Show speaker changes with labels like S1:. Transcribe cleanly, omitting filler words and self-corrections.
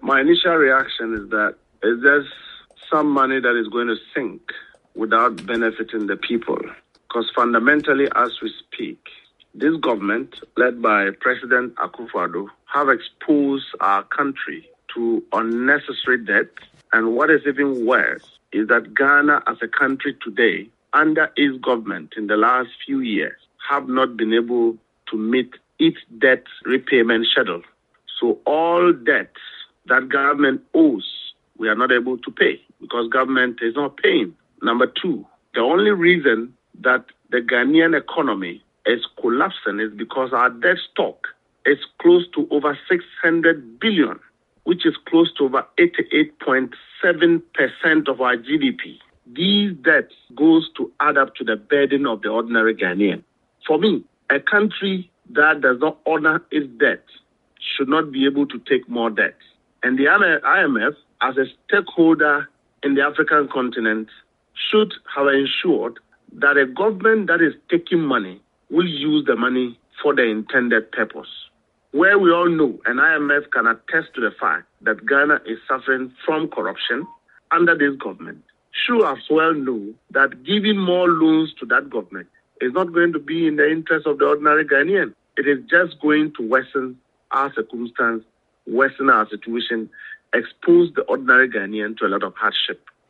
S1: My initial reaction is that is there's some money that is going to sink without benefiting the people. Because fundamentally, as we speak, this government, led by President Akufo-Addo, have exposed our country to unnecessary debt. And what is even worse is that Ghana as a country today, under its government in the last few years, have not been able to meet its debt repayment schedule. So all debts that government owes, we are not able to pay because government is not paying. Number two, the only reason that the Ghanaian economy is collapsing is because our debt stock is close to over 600 billion, which is close to over 88.7% of our GDP. These debts goes to add up to the burden of the ordinary Ghanaian. For me, a country that does not honor its debt should not be able to take more debt. And the IMF, as a stakeholder in the African continent, should have ensured that a government that is taking money will use the money for the intended purpose. Where we all know, and IMF can attest to the fact that Ghana is suffering from corruption under this government, should as well know that giving more loans to that government is not going to be in the interest of the ordinary Ghanaian. It is just going to worsen our circumstance, worsen our situation, expose the ordinary Ghanaian to a lot of hardship.